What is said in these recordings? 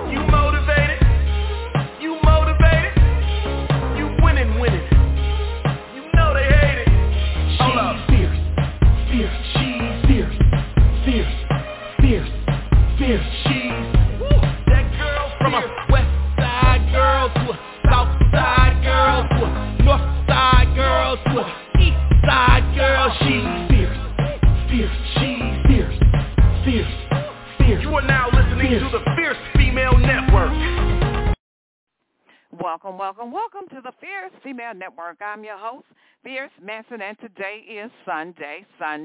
You motivated? You motivated? You winning. You know they hate it. Hold up. Fierce. She's fierce. She's that girl from a west side girl to a south side girl to a north side girl to a east side girl. She's fierce. She's fierce. You are now listening to the Fierce Female Network. Welcome to the Fierce Female Network. I'm your host, Fierce Manson, and today is Sunday,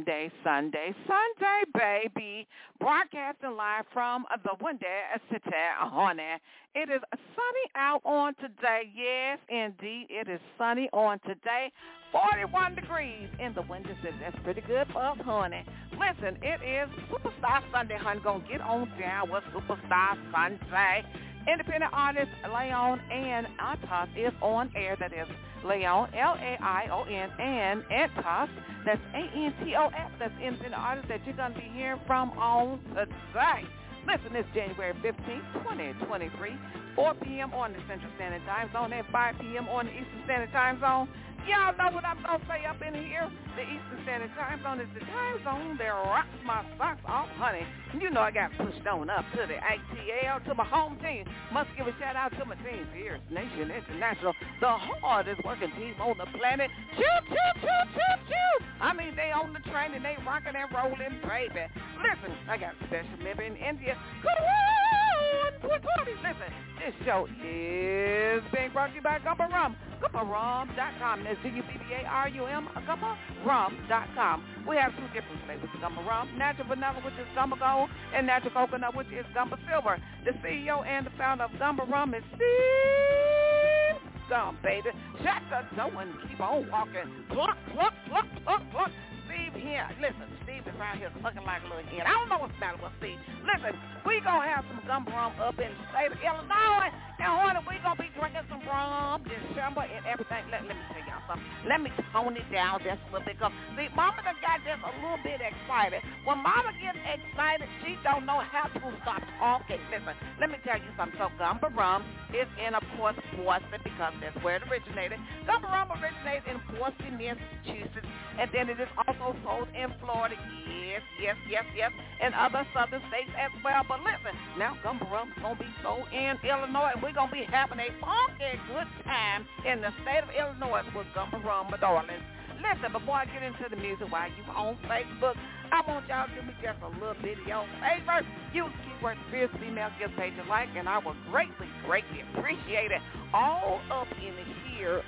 baby. Broadcasting live from the Windy City, honey. It is sunny out on today. Yes, indeed, it is sunny on today. 41 degrees in the Windy City. That's pretty good for us, honey. Listen, it is Superstar Sunday, honey. Gonna get on down with Superstar Sunday. Independent artist Leon and Antos is on air. That is Leon, Laion, and Antos. That's Antos. That's independent artist that you're going to be hearing from on today. Listen, it's January 15th, 2023, 4 p.m. on the Central Standard Time Zone and 5 p.m. on the Eastern Standard Time Zone. Y'all know what I'm going to say up in here. The Eastern Standard Time Zone is the time zone that rocks my socks off, honey. You know I got pushed on up to the ATL, to my home team. Must give a shout-out to my team, Fierce Nation International, the hardest working team on the planet. Choo. I mean, they on the train and they rocking and rolling, baby. Listen, I got a special member in India. Listen, this show is being brought to you by Gumba Rum. GumbaRum.com. That's GUBBARUM, GumbaRum.com. We have two different flavors of Gumba Rum. Natural Vanilla, which is Gumba Gold, and Natural Coconut, which is Gumba Silver. The CEO and the founder of Gumba Rum is Steve Gum, baby. Shut the door and keep on walking. Pluck. Steve here. Listen, Steve is right here looking like a little hen. I don't know what's the matter with Steve. Listen, we going to have some Gumba Rum up in the state of Illinois. And, honey, we going to be drinking some rum, December, and everything. Let me tell y'all something. Let me tone it down just a little bit. Because, see, Mama done got just a little bit excited. When Mama gets excited, she don't know how to stop talking. Listen, let me tell you something. So, Gumba Rum is in, of course, Boston, because that's where it originated. Gumba Rum originated in Boston, Massachusetts, and then it is also sold in Florida, yes, and other southern states as well. But listen, now Gumba Rum is going to be sold in Illinois, and we're going to be having a funky good time in the state of Illinois with Gumba Rum, my darlings. Listen, before I get into the music, while you on Facebook, I want y'all to do me just a little bit of your favor. Use the keyword Fierce Female, give page a like, and I will greatly appreciate it. All up in here.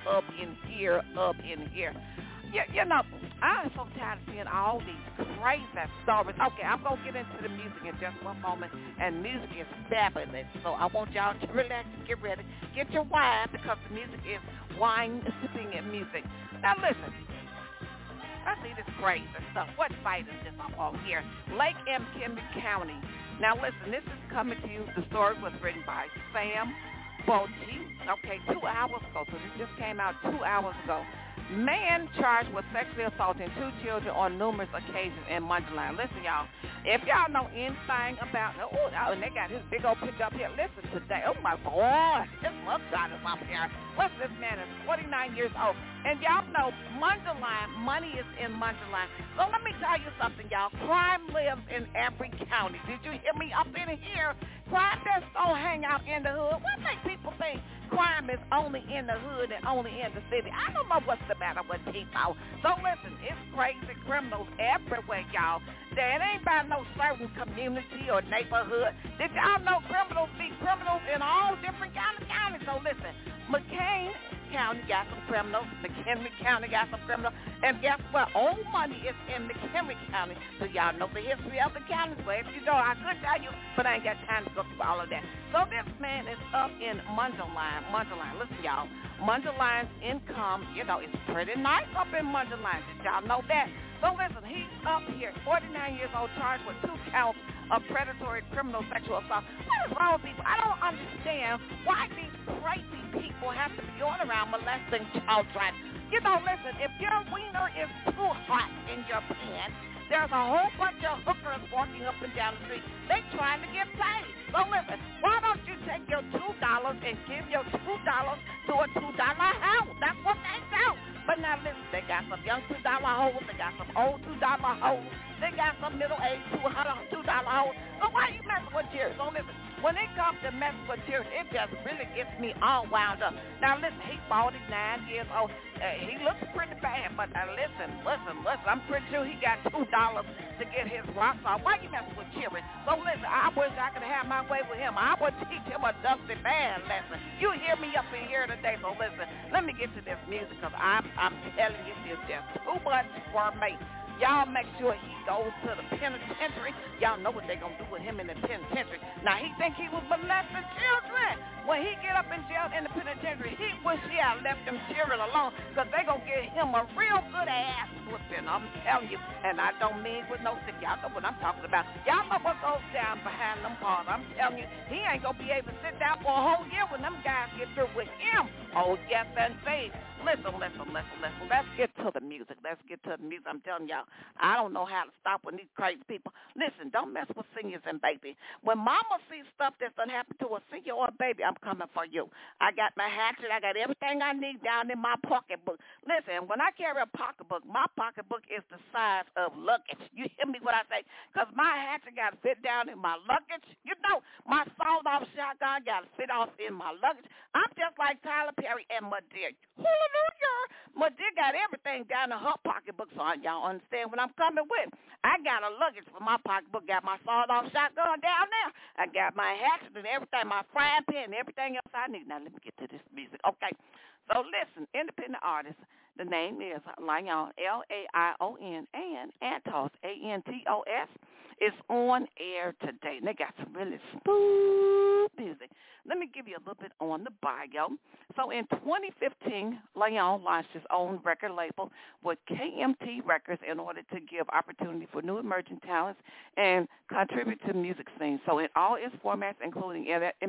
You know, I'm so tired of seeing all these crazy stories. Okay, I'm going to get into the music in just one moment, and music is fabulous. So I want y'all to relax and get ready. Get your wine, because the music is wine-sipping music. Now listen, I see this crazy stuff. What fight is this up on here? Lake McHenry County. Now listen, this is coming to you. The story was written by Sam Bolte. Okay, 2 hours ago. So this just came out 2 hours ago. Man charged with sexually assaulting 2 children on numerous occasions in Munderland. Listen, y'all, if y'all know anything about, and they got his big old picture up here. Listen today. Oh, my God. This mugshot is up here. Listen, this man is 49 years old. And y'all know Munderland, money is in Munderland. So let me tell you something, y'all. Crime lives in every county. Did you hear me up in here? Crime just don't hang out in the hood. What makes people think crime is only in the hood and only in the city? I don't know what's the matter with people. So listen, it's crazy criminals everywhere, y'all. There ain't by no certain community or neighborhood. Did y'all know criminals be criminals in all different kind of counties? So listen, McCain County got some criminals. McHenry County got some criminals. And guess what? All money is in McHenry County. So y'all know the history of the counties. Well, if you don't, I could tell you, but I ain't got time to go through all of that. So this man is up in Munderland. Listen, y'all. Munderland's income, you know, is pretty nice up in Munderland. Did y'all know that? So listen, he's up here, 49 years old, charged with 2 counts of predatory criminal sexual assault. What is wrong with people? I don't understand why these crazy people have to be going around molesting children. You know, listen, if your wiener is too hot in your pants, there's a whole bunch of hookers walking up and down the street. They trying to get paid. So listen, why don't you and give your $2 to a $2 house. That's what they do. But now listen, they got some young $2 hoes, they got some old $2 hoes, they got some middle-aged $2 hoes. So why you messing with Jerry? So listen, when it comes to messing with Jerry, it just really gets me all wound up. Now listen, he's 49 years old. He looks pretty bad, but now listen. I'm pretty sure he got $2 to get his rocks off. Why you messing with Jerry? So listen, I wish I could have my way with him. I would teach him a Dusty Band lesson. You hear me up in here today, so listen, let me get to this music because I'm telling you, it's just too much for me. Y'all make sure he goes to the penitentiary. Y'all know what they going to do with him in the penitentiary. Now, he think he was molesting children. When he get up in jail in the penitentiary, he wish he had left them children alone because they going to get him a real good ass whipping. I'm telling you, and I don't mean with no sick. Y'all know what I'm talking about. Y'all know what goes down behind them bars. I'm telling you, he ain't going to be able to sit down for a whole year when them guys get through with him. Oh, yes, and see. Listen. Let's get to the music. I'm telling y'all, I don't know how to stop with these crazy people. Listen, don't mess with seniors and baby. When mama sees stuff that's done happen to a senior or a baby, I'm coming for you. I got my hatchet. I got everything I need down in my pocketbook. Listen, when I carry a pocketbook, my pocketbook is the size of luggage. You hear me what I say? Because my hatchet got to fit down in my luggage. You know, my sawed-off shotgun got to fit off in my luggage. I'm just like Tyler Perry and Madea. Hallelujah. Madea got everything down in her pocketbook, so y'all understand what I'm coming with. I got a luggage for my pocketbook, got my sawed-off shotgun down there. I got my hatchet and everything, my frying pan and everything else I need. Now, let me get to this music. Okay, so listen, independent artist, the name is Laion, Laion, and Antos, Antos, is on air today. And they got some really smooth music. Let me give you a little bit on the bio. So in 2015, Laion launched his own record label with KMT Records in order to give opportunity for new emerging talents and contribute to music scene. So in all its formats, including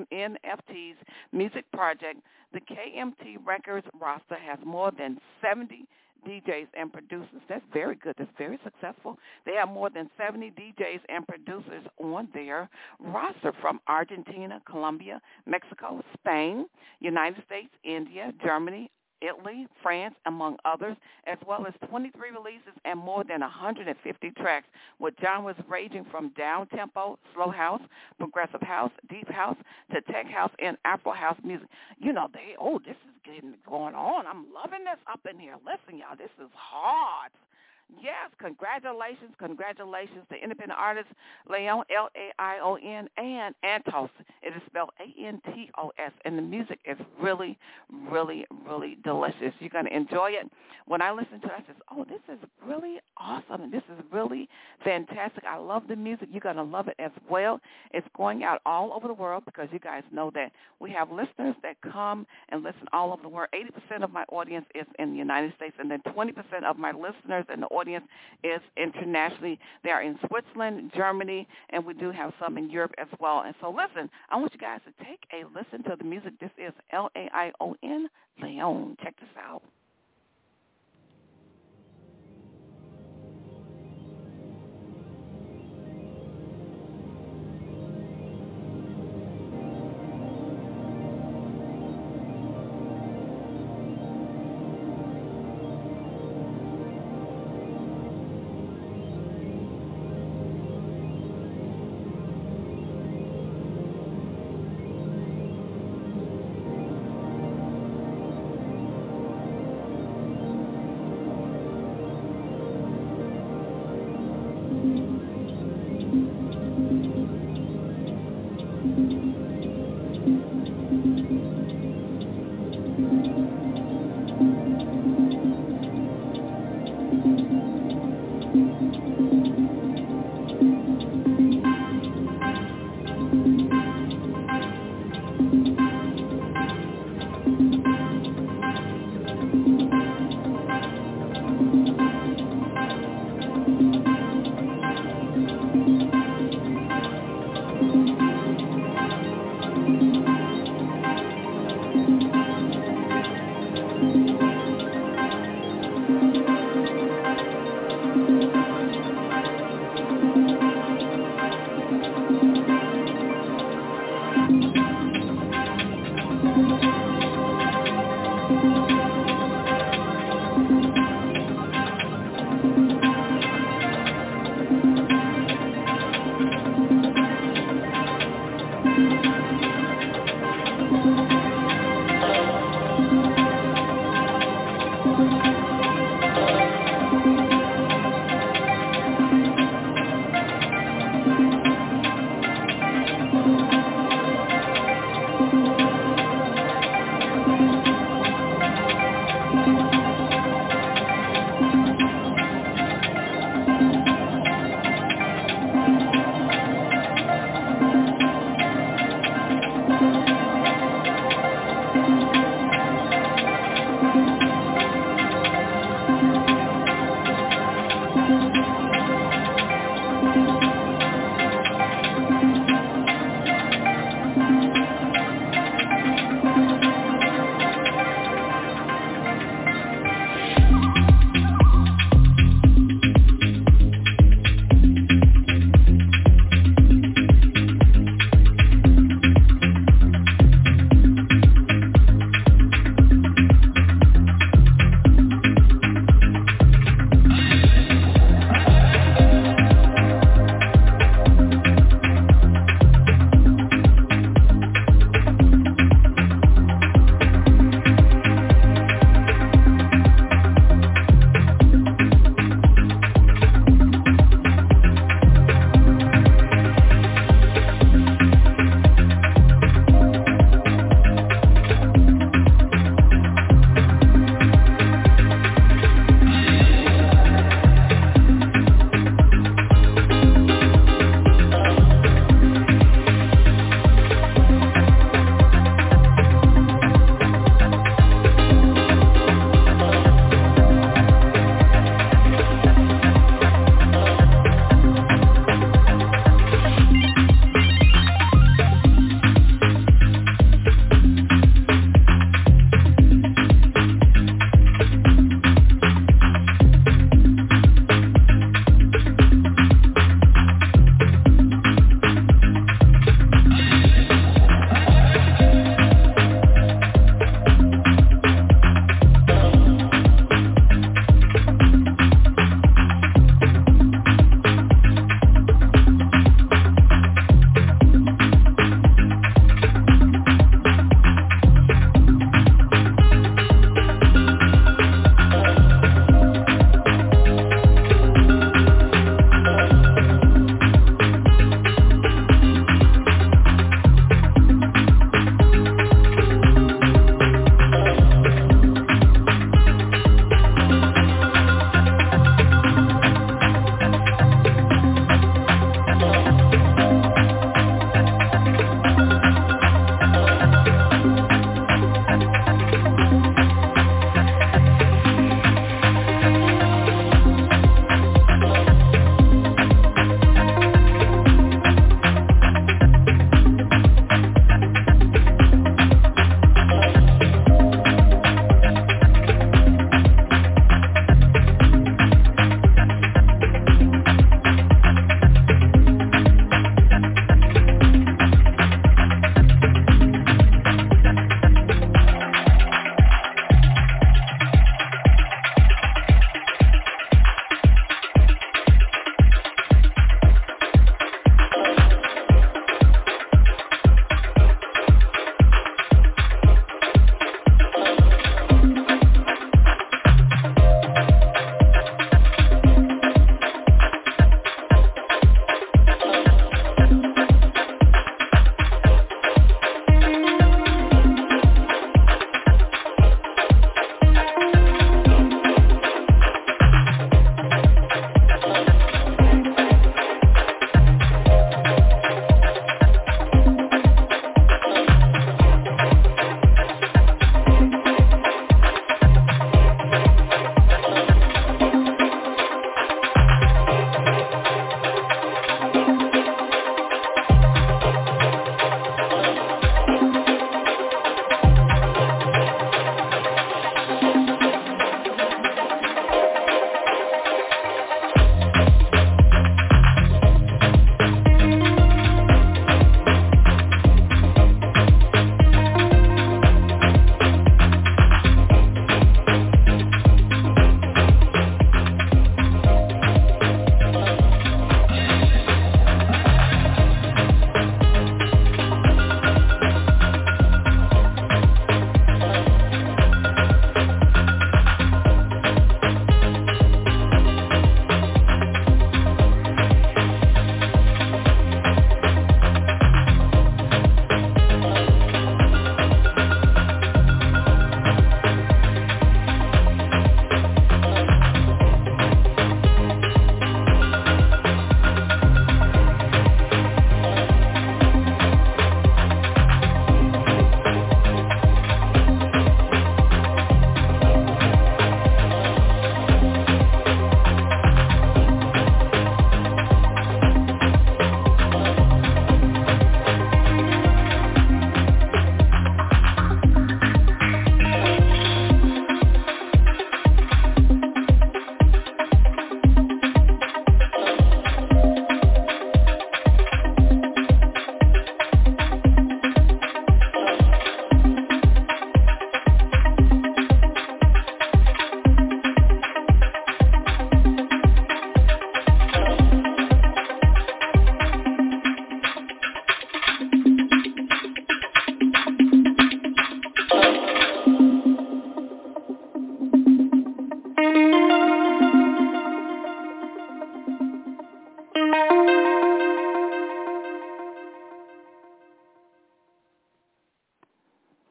NFT's music project, the KMT Records roster has more than 70 DJs and producers. That's very good. That's very successful. They have more than 70 DJs and producers on their roster from Argentina, Colombia, Mexico, Spain, United States, India, Germany, Italy, France, among others, as well as 23 releases and more than 150 tracks with genres ranging from down-tempo, slow house, progressive house, deep house, to tech house and Afro house music. You know, this is getting going on. I'm loving this up in here. Listen, y'all, this is hard. Yes, congratulations to independent artist Laion, Laion, and Antos. It is spelled Antos, and the music is really, really, really delicious. You're going to enjoy it. When I listen to it, I said, oh, this is really awesome, and this is really fantastic. I love the music. You're going to love it as well. It's going out all over the world because you guys know that we have listeners that come and listen all over the world. 80% of my audience is in the United States, and then 20% of my listeners in the audience is internationally. They are in Switzerland, Germany, and we do have some in Europe as well. And so listen, I want you guys to take a listen to the music. This is Laion, Laion. Check this out.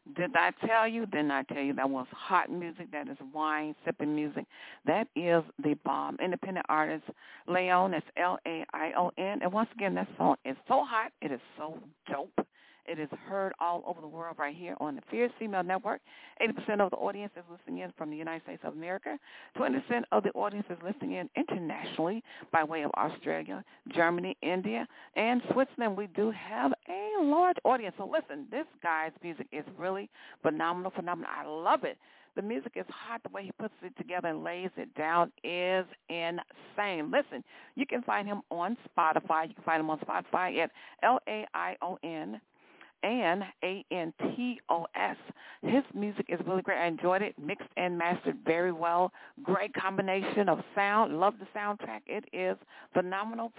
Did I tell you? Didn't I tell you that was hot music? That is wine sipping music. That is the bomb. Independent artist Leon. It's Laion. And once again, that song is so hot. It is so dope. It is heard all over the world right here on the Fierce Female Network. 80% of the audience is listening in from the United States of America. 20% of the audience is listening in internationally by way of Australia, Germany, India, and Switzerland. We do have a large audience. So listen, this guy's music is really phenomenal. I love it. The music is hot. The way he puts it together and lays it down is insane. Listen, you can find him on Spotify. You can find him on Spotify at Laion. and Antos. His music is really great. I enjoyed it. Mixed and mastered very well. Great combination of sound. Love the soundtrack. It is phenomenal.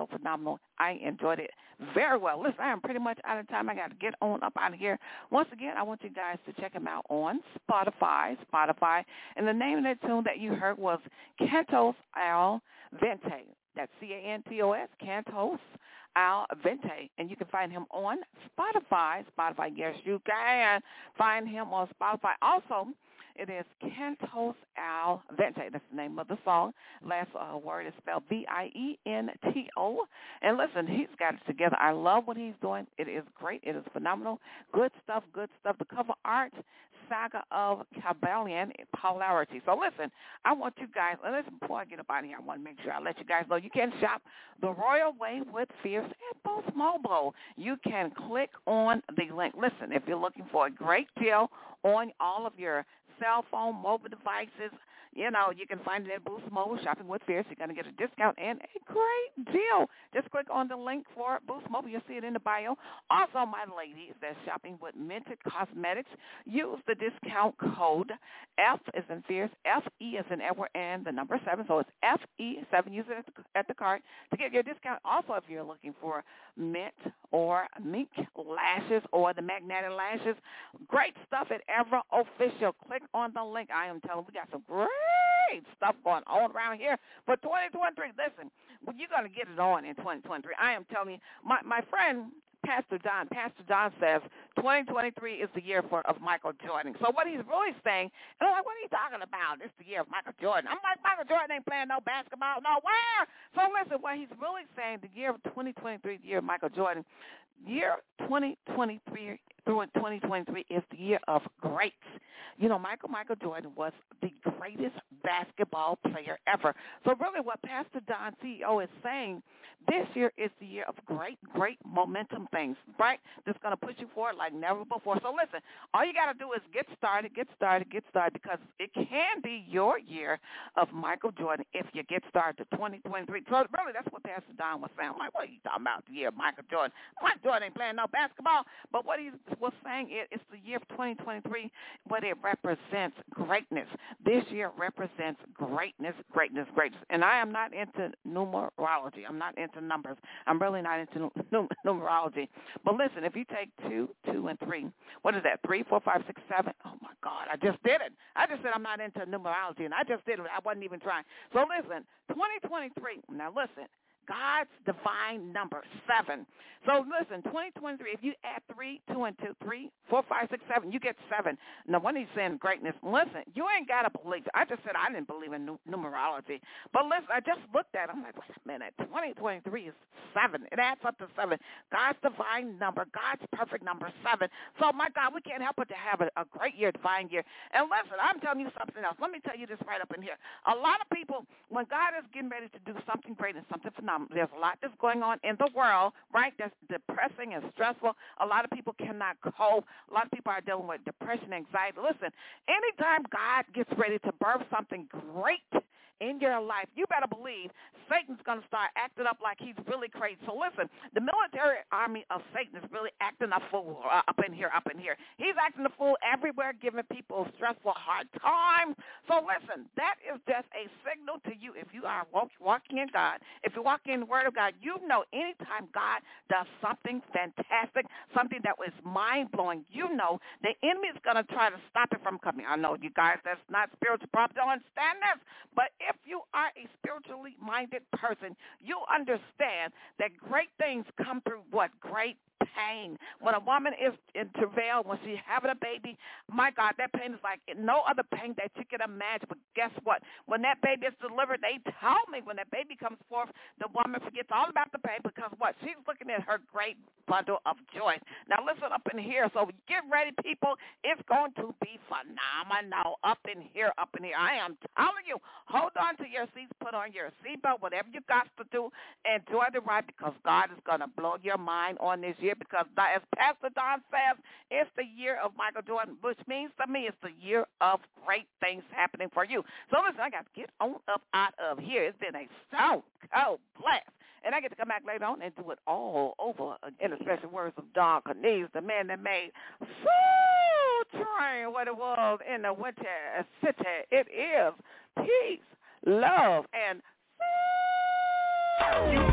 I enjoyed it very well. Listen, I am pretty much out of time. I got to get on up out of here. Once again, I want you guys to check him out on Spotify. And the name of that tune that you heard was Cantos Al Vente. That's Cantos, Cantos Al Vente, and you can find him on Spotify. Yes, you can find him on Spotify. Also, it is Cantos Al Vente. That's the name of the song. Last word is spelled Viento. And listen, he's got it together. I love what he's doing. It is great. It is phenomenal. Good stuff. The cover art, Saga of Cabalian Polarity. So listen, I want you guys, listen, before I get up out of here, I want to make sure I let you guys know you can shop the Royal Way with Fierce at Boost Mobile. You can click on the link. Listen, if you're looking for a great deal on all of your cell phone, mobile devices, you know, you can find it at Boost Mobile, Shopping with Fierce. You're going to get a discount and a great deal. Just click on the link for Boost Mobile. You'll see it in the bio. Also, my ladies that's shopping with Minted Cosmetics, use the discount code F as in Fierce, F-E as in Edward, and the number 7. So it's F-E-7. Use it at the cart to get your discount. Also, if you're looking for mint or mink lashes or the magnetic lashes, great stuff at Ever Official. Click on the link. I am telling you, we got some great stuff going on around here for 2023. Listen, well, you're going to get it on in 2023. I am telling you, my friend Pastor Don says 2023 is the year of Michael Jordan. So what he's really saying, and I'm like, what are you talking about? It's the year of Michael Jordan. I'm like, Michael Jordan ain't playing no basketball nowhere. So listen, what he's really saying, the year of 2023, the year of Michael Jordan, year 2023 through 2023 is the year of greats. You know, Michael Jordan was the greatest basketball player ever. So really what Pastor Don, CEO, is saying, this year is the year of great momentum things, right? That's going to push you forward like never before. So listen, all you got to do is get started, because it can be your year of Michael Jordan if you get started to 2023. So really that's what Pastor Don was saying. I'm like, what are you talking about, the year of Michael Jordan? Michael Jordan ain't playing no basketball. But what he was saying is it's the year of 2023, but it represents greatness. This year represents greatness. And I am not into numerology. I'm not into numbers. I'm really not into numerology. But listen, if you take 2, 2, and 3, what is that? 3, 4, 5, 6, 7. Oh my God, I just did it. I just said I'm not into numerology, and I just did it. I wasn't even trying. So listen, 2023. Now listen. God's divine number, 7. So listen, 2023, if you add 3, 2, and 2, 3, 4, 5, 6, 7, you get 7. Now, when he's saying greatness, listen, you ain't got to believe it. I just said I didn't believe in numerology. But listen, I just looked at it. I'm like, wait a minute, 2023 is 7. It adds up to 7. God's divine number, God's perfect number, 7. So, my God, we can't help but to have a great year, divine year. And listen, I'm telling you something else. Let me tell you this right up in here. A lot of people, when God is getting ready to do something great and something phenomenal, there's a lot that's going on in the world, right, that's depressing and stressful. A lot of people cannot cope. A lot of people are dealing with depression, anxiety. Listen, anytime God gets ready to birth something great in your life, you better believe Satan's going to start acting up like he's really crazy. So listen, the military army of Satan is really acting a fool up in here. He's acting a fool everywhere, giving people stressful, hard time. So listen, that is just a signal to you if you are walking in God, if you walk in the Word of God, you know anytime God does something fantastic, something that was mind-blowing, you know the enemy is going to try to stop it from coming. I know you guys that's not spiritual, probably don't understand this, but if you are a spiritually minded person, you understand that great things come through what? Great pain. When a woman is in travail, when she's having a baby, my God, that pain is like no other pain that you can imagine. But guess what? When that baby is delivered, they tell me when that baby comes forth, the woman forgets all about the pain because what? She's looking at her great bundle of joy. Now listen up in here. So get ready, people. It's going to be phenomenal up in here. I am telling you, hold on to your seats, put on your seatbelt, whatever you got to do, enjoy the ride because God is going to blow your mind on this year because as Pastor Don says, it's the year of Michael Jordan, which means to me it's the year of great things happening for you. So listen, I got to get on up out of here. It's been a stone cold blast. And I get to come back later on and do it all over in the special words of Don Cornelius, the man that made Soul Train what it was in the Winter City. It is peace, love, and